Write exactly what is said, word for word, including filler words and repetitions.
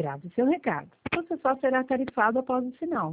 Grave seu recado. Você só será tarifado após o sinal.